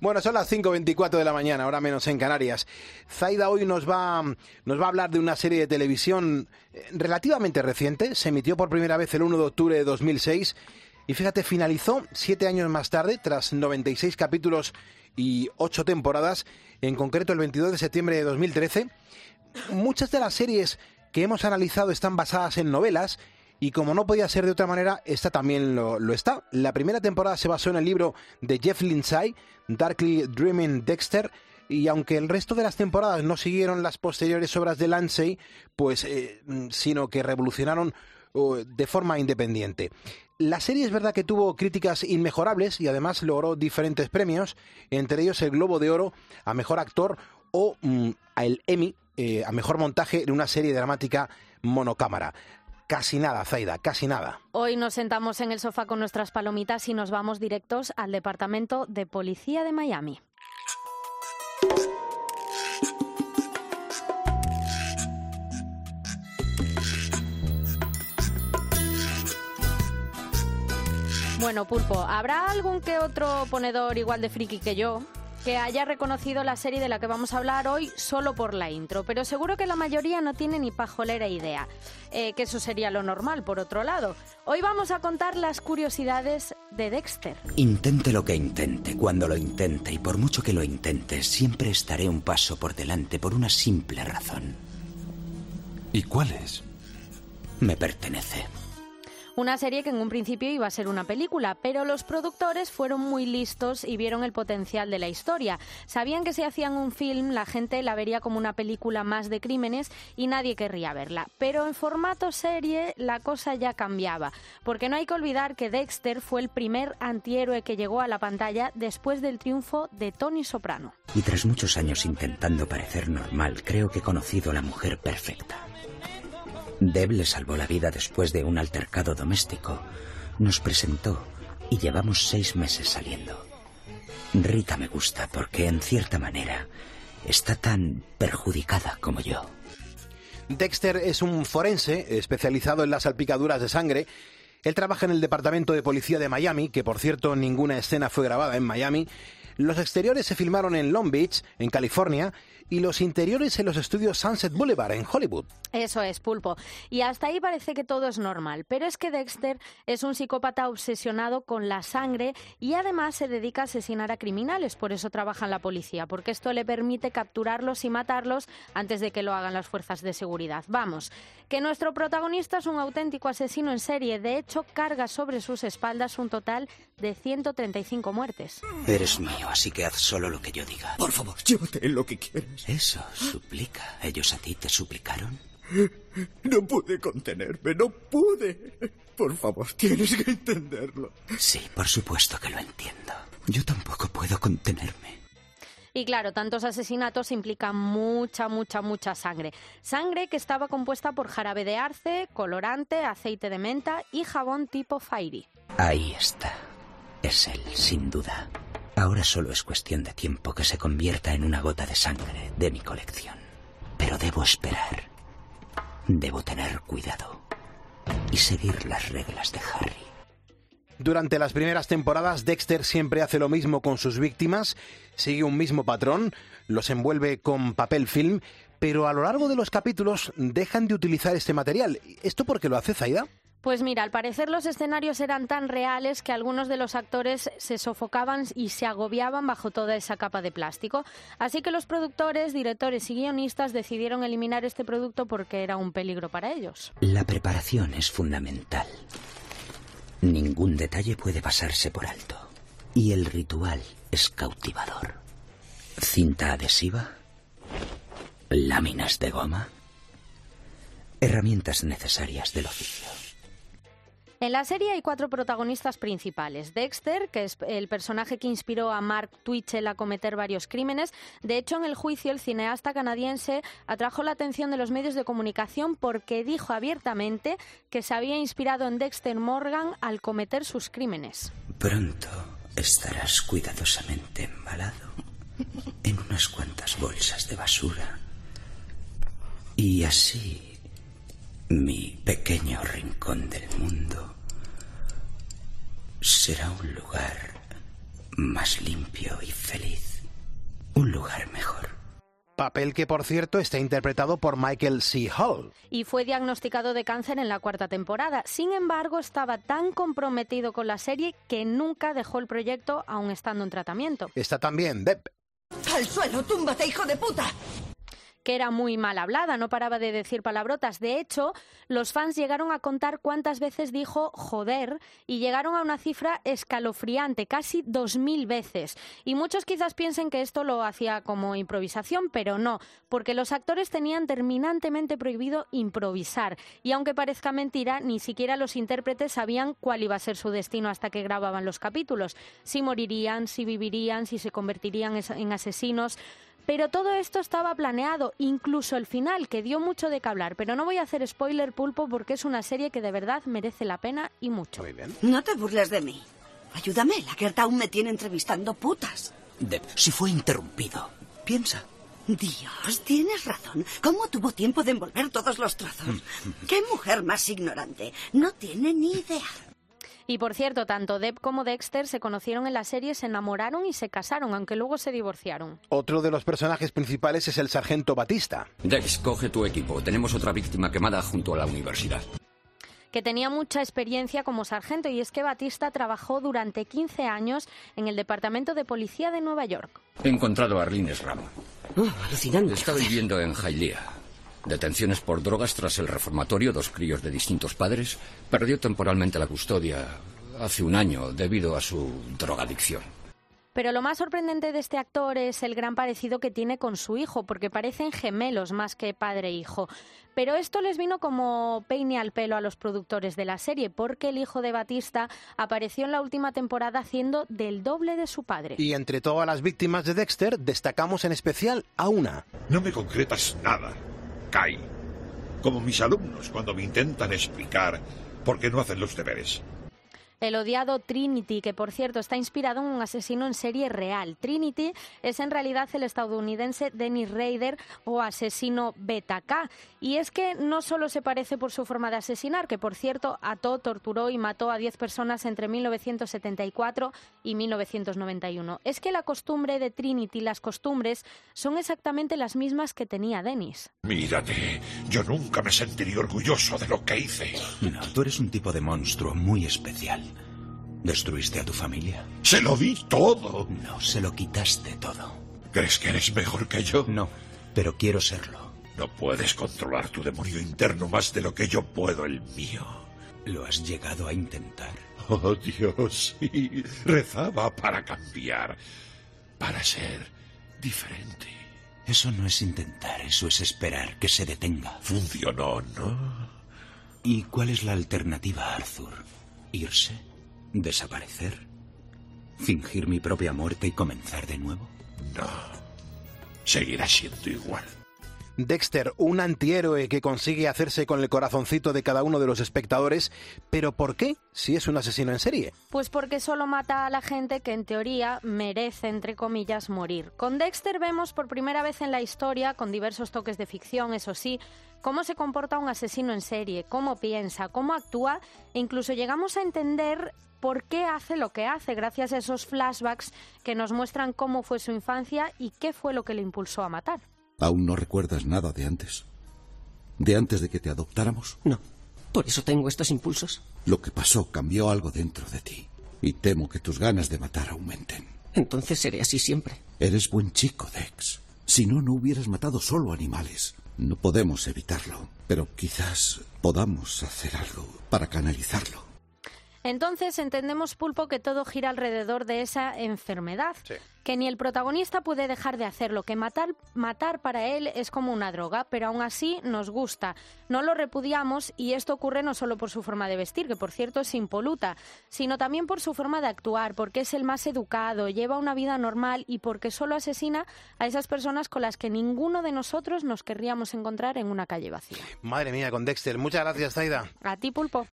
Bueno, son las 5:24 de la mañana, ahora menos en Canarias. Zaida hoy nos va a hablar de una serie de televisión relativamente reciente. Se emitió por primera vez el 1 de octubre de 2006 y fíjate, finalizó 7 años más tarde, tras 96 capítulos y 8 temporadas, en concreto el 22 de septiembre de 2013. Muchas de las series que hemos analizado están basadas en novelas y como no podía ser de otra manera, esta también lo está. La primera temporada se basó en el libro de Jeff Lindsay, Darkly Dreaming Dexter, y aunque el resto de las temporadas no siguieron las posteriores obras de Lindsay, sino que revolucionaron de forma independiente. La serie es verdad que tuvo críticas inmejorables y además logró diferentes premios, entre ellos el Globo de Oro a Mejor Actor o el Emmy a Mejor Montaje en una serie dramática monocámara. Casi nada, Zaida, casi nada. Hoy nos sentamos en el sofá con nuestras palomitas y nos vamos directos al Departamento de Policía de Miami. Bueno, Pulpo, ¿habrá algún que otro ponedor igual de friki que yo que haya reconocido la serie de la que vamos a hablar hoy solo por la intro? Pero seguro que la mayoría no tiene ni pajolera idea, que eso sería lo normal, por otro lado. Hoy vamos a contar las curiosidades de Dexter. Intente lo que intente, cuando lo intente, y por mucho que lo intente, siempre estaré un paso por delante por una simple razón. ¿Y cuál es? Me pertenece. Una serie que en un principio iba a ser una película, pero los productores fueron muy listos y vieron el potencial de la historia. Sabían que si hacían un film, la gente la vería como una película más de crímenes y nadie querría verla. Pero en formato serie la cosa ya cambiaba, porque no hay que olvidar que Dexter fue el primer antihéroe que llegó a la pantalla después del triunfo de Tony Soprano. Y tras muchos años intentando parecer normal, creo que he conocido a la mujer perfecta. Deb le salvó la vida después de un altercado doméstico. Nos presentó y llevamos 6 meses saliendo. Rita me gusta porque, en cierta manera, está tan perjudicada como yo. Dexter es un forense especializado en las salpicaduras de sangre. Él trabaja en el Departamento de Policía de Miami, que por cierto ninguna escena fue grabada en Miami. Los exteriores se filmaron en Long Beach, en California, y los interiores en los estudios Sunset Boulevard, en Hollywood. Eso es, Pulpo. Y hasta ahí parece que todo es normal. Pero es que Dexter es un psicópata obsesionado con la sangre y además se dedica a asesinar a criminales. Por eso trabaja en la policía, porque esto le permite capturarlos y matarlos antes de que lo hagan las fuerzas de seguridad. Vamos, que nuestro protagonista es un auténtico asesino en serie. De hecho, carga sobre sus espaldas un total de 135 muertes. Eres mío, así que haz solo lo que yo diga. Por favor, llévate lo que quieras. Eso, suplica. ¿Ellos a ti te suplicaron? No pude contenerme, no pude. Por favor, tienes que entenderlo. Sí, por supuesto que lo entiendo. Yo tampoco puedo contenerme. Y claro, tantos asesinatos implican mucha sangre. Sangre que estaba compuesta por jarabe de arce, colorante, aceite de menta y jabón tipo Fairy. Ahí está. Es él, sin duda. Ahora solo es cuestión de tiempo que se convierta en una gota de sangre de mi colección. Pero debo esperar. Debo tener cuidado y seguir las reglas de Harry. Durante las primeras temporadas, Dexter siempre hace lo mismo con sus víctimas, sigue un mismo patrón, los envuelve con papel film, pero a lo largo de los capítulos dejan de utilizar este material. ¿Esto por qué lo hace, Zaida? Pues mira, al parecer los escenarios eran tan reales que algunos de los actores se sofocaban y se agobiaban bajo toda esa capa de plástico. Así que los productores, directores y guionistas decidieron eliminar este producto porque era un peligro para ellos. La preparación es fundamental. Ningún detalle puede pasarse por alto. Y el ritual es cautivador. Cinta adhesiva, láminas de goma, herramientas necesarias del oficio. En la serie hay 4 protagonistas principales. Dexter, que es el personaje que inspiró a Mark Twitchell a cometer varios crímenes. De hecho, en el juicio, el cineasta canadiense atrajo la atención de los medios de comunicación porque dijo abiertamente que se había inspirado en Dexter Morgan al cometer sus crímenes. Pronto estarás cuidadosamente embalado en unas cuantas bolsas de basura. Y así, mi pequeño rincón del mundo será un lugar más limpio y feliz. Papel que, por cierto, está interpretado por Michael C. Hall. Y fue diagnosticado de cáncer en la 4ª temporada. Sin embargo, estaba tan comprometido con la serie que nunca dejó el proyecto, aun estando en tratamiento. Está también Deb. ¡Al suelo, túmbate, hijo de puta! Que era muy mal hablada, no paraba de decir palabrotas. De hecho, los fans llegaron a contar cuántas veces dijo joder y llegaron a una cifra escalofriante, casi 2000 veces. Y muchos quizás piensen que esto lo hacía como improvisación, pero no, porque los actores tenían terminantemente prohibido improvisar. Y aunque parezca mentira, ni siquiera los intérpretes sabían cuál iba a ser su destino hasta que grababan los capítulos. Si morirían, si vivirían, si se convertirían en asesinos. Pero todo esto estaba planeado, incluso el final, que dio mucho de qué hablar. Pero no voy a hacer spoiler, Pulpo, porque es una serie que de verdad merece la pena y mucho. Muy bien. No te burles de mí. Ayúdame, la Gerta aún me tiene entrevistando putas. Deb, si fue interrumpido, piensa. Dios, tienes razón. ¿Cómo tuvo tiempo de envolver todos los trozos? ¡Qué mujer más ignorante! No tiene ni idea. Y por cierto, tanto Deb como Dexter se conocieron en la serie, se enamoraron y se casaron, aunque luego se divorciaron. Otro de los personajes principales es el sargento Batista. Dex, coge tu equipo. Tenemos otra víctima quemada junto a la universidad. Que tenía mucha experiencia como sargento, y es que Batista trabajó durante 15 años en el Departamento de Policía de Nueva York. He encontrado a Arlene Sram. Alucinante. Está viviendo en Hialeah. Detenciones por drogas tras el reformatorio, 2 críos de distintos padres. Perdió temporalmente la custodia hace un año debido a su drogadicción. Pero lo más sorprendente de este actor es el gran parecido que tiene con su hijo, porque parecen gemelos más que padre e hijo. Pero esto les vino como peine al pelo a los productores de la serie, porque el hijo de Batista apareció en la última temporada haciendo del doble de su padre. Y entre todas las víctimas de Dexter, destacamos en especial a una. No me concretas nada, Kai. Como mis alumnos cuando me intentan explicar por qué no hacen los deberes. El odiado Trinity, que por cierto está inspirado en un asesino en serie real. Trinity es en realidad el estadounidense Dennis Rader o asesino Beta K. Y es que no solo se parece por su forma de asesinar, que por cierto ató, torturó y mató a 10 personas entre 1974 y 1991. Es que la costumbre de Trinity, las costumbres, son exactamente las mismas que tenía Dennis. Mírate, yo nunca me sentiría orgulloso de lo que hice. No, tú eres un tipo de monstruo muy especial. ¿Destruiste a tu familia? ¡Se lo di todo! No, se lo quitaste todo. ¿Crees que eres mejor que yo? No, pero quiero serlo. No puedes controlar tu demonio interno más de lo que yo puedo el mío. ¿Lo has llegado a intentar? Oh, Dios, sí. Rezaba para cambiar, para ser diferente. Eso no es intentar, eso es esperar que se detenga. Funcionó, ¿no? ¿Y cuál es la alternativa, Arthur? ¿Irse? ¿Desaparecer? ¿Fingir mi propia muerte y comenzar de nuevo? No. Seguirá siendo igual. Dexter, un antihéroe que consigue hacerse con el corazoncito de cada uno de los espectadores, pero ¿por qué si es un asesino en serie? Pues porque solo mata a la gente que en teoría merece, entre comillas, morir. Con Dexter vemos por primera vez en la historia, con diversos toques de ficción, eso sí, cómo se comporta un asesino en serie, cómo piensa, cómo actúa, e incluso llegamos a entender por qué hace lo que hace, gracias a esos flashbacks que nos muestran cómo fue su infancia y qué fue lo que le impulsó a matar. ¿Aún no recuerdas nada de antes? ¿De antes de que te adoptáramos? No. ¿Por eso tengo estos impulsos? Lo que pasó cambió algo dentro de ti. Y temo que tus ganas de matar aumenten. Entonces seré así siempre. Eres buen chico, Dex. Si no, no hubieras matado solo animales. No podemos evitarlo, pero quizás podamos hacer algo para canalizarlo. Entonces entendemos, Pulpo, que todo gira alrededor de esa enfermedad. Sí. Que ni el protagonista puede dejar de hacerlo, que matar para él es como una droga, pero aún así nos gusta. No lo repudiamos, y esto ocurre no solo por su forma de vestir, que por cierto es impoluta, sino también por su forma de actuar, porque es el más educado, lleva una vida normal y porque solo asesina a esas personas con las que ninguno de nosotros nos querríamos encontrar en una calle vacía. Madre mía, con Dexter. Muchas gracias, Zaida. A ti, Pulpo.